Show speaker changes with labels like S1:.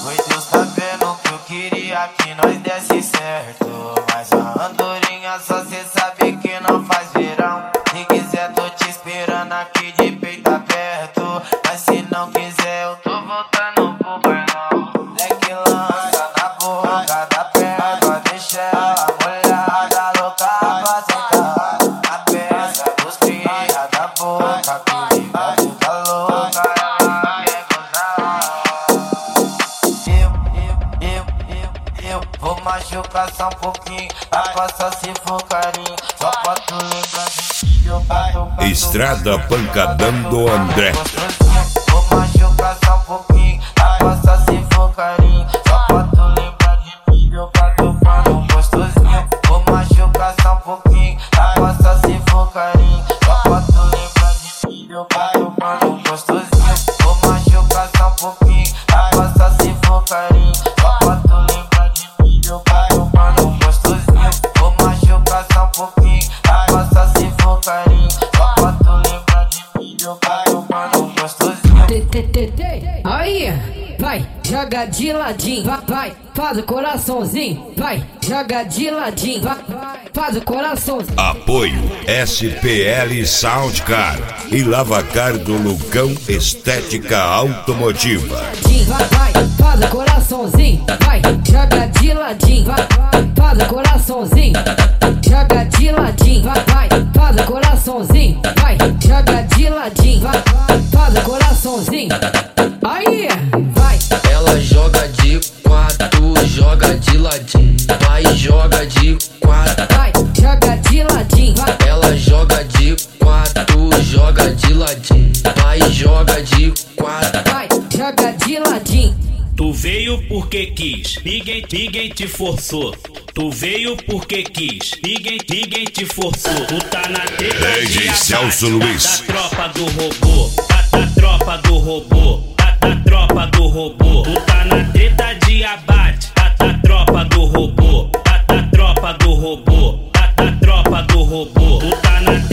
S1: Foi Deus tá vendo que eu queria que nós desse certo. Mas a andorinha só cê sabe que não faz verão. Se quiser tô te esperando aqui de peito aberto. Mas se não quiser eu tô voltando pro bailão. Leque lança na boca da perna, deixa ela molhada, louca pra sentar. A peça dos cria da boca, que ligado da louca, ela quer gozar. Eu vou machucar só um pouquinho, pra só se for carinho, só pra tu lembrar de eu bato.
S2: Estrada Pancadão do André.
S1: Vou machucar só um pouquinho, pra só se for carinho, só pra tu lembrar de mim, eu bato pano gostosinho. Vou machucar só um pouquinho, pra só se for carinho, só pra tu lembrar de mim, eu bato pano gostosinho. Vou machucar só um pouquinho, pra só se for carinho, só pra tu lembrar de mim, eu bato pano gostosinho. Vou machucar só um pouquinho, pra só se for carinho, só pra tu lembrar de mim, eu bato pano gostosinho.
S3: Aí, vai, joga de ladinho, vai, faz o coraçãozinho, vai, joga de ladinho, vai, faz o coraçãozinho.
S2: Apoio SPL Soundcar e Lavacar do Lucão Estética Automotiva.
S3: Vai, faz o coraçãozinho, vai, joga de ladinho, vai, faz o coraçãozinho, joga de ladinho, vai, faz o coraçãozinho, vai, joga de ladinho, vai, faz o coraçãozinho. Aí, vai.
S4: Ela joga de quatro, joga de ladinho, vai, joga de quatro,
S3: Vai, joga de ladinho, vai.
S4: ela joga de quatro, joga de ladinho, vai, joga de quatro.
S3: Vai, joga de ladinho.
S5: Tu veio porque quis, ninguém te forçou. Tu veio porque quis, ninguém te forçou. Tu tá na treta
S2: Rede
S5: de
S2: Celso
S5: abate,
S2: Luiz.
S5: da tropa do robô, da tropa do robô, da tropa do robô. Tu tá na treta de abate, da tropa do robô, da tropa do robô, da tropa do robô. Tu tá na